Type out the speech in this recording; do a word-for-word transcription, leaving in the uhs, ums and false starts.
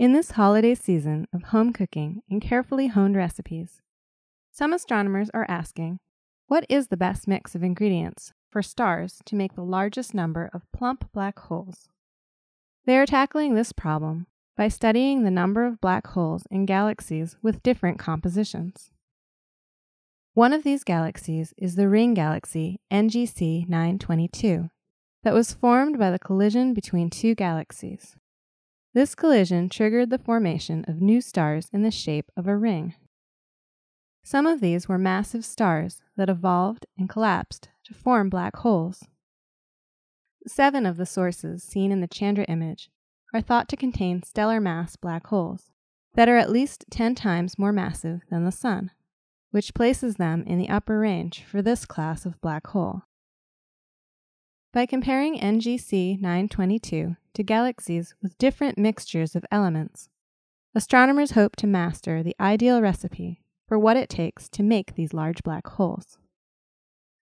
In this holiday season of home cooking and carefully honed recipes, some astronomers are asking, what is the best mix of ingredients for stars to make the largest number of plump black holes? They are tackling this problem by studying the number of black holes in galaxies with different compositions. One of these galaxies is the ring galaxy N G C nine twenty-two that was formed by the collision between two galaxies. This collision triggered the formation of new stars in the shape of a ring. Some of these were massive stars that evolved and collapsed to form black holes. Seven of the sources seen in the Chandra image are thought to contain stellar mass black holes that are at least ten times more massive than the Sun, which places them in the upper range for this class of black hole. By comparing N G C nine twenty-two to galaxies with different mixtures of elements, astronomers hope to master the ideal recipe for what it takes to make these large black holes.